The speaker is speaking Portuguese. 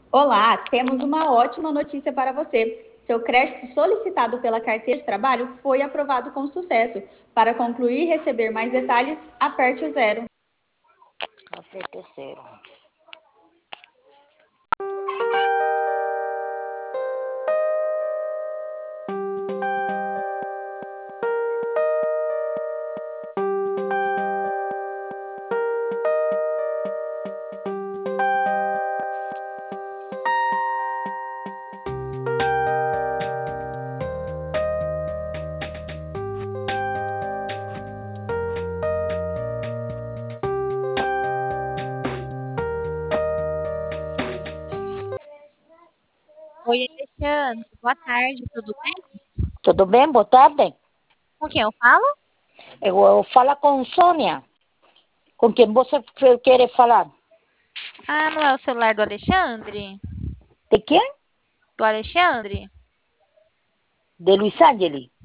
Olá, temos uma ótima notícia para você. Seu crédito solicitado pela carteira de trabalho foi aprovado com sucesso. Para concluir e receber mais detalhes, aperte o zero. Aperteceram. Oi, Alexandre. Boa tarde, tudo bem? Tudo bem? Boa tarde. Com quem eu falo? Eu falo com Sônia. Com quem você quer falar? Ah, não é o celular do Alexandre? De quem? Do Alexandre? De Luiz Ângeli.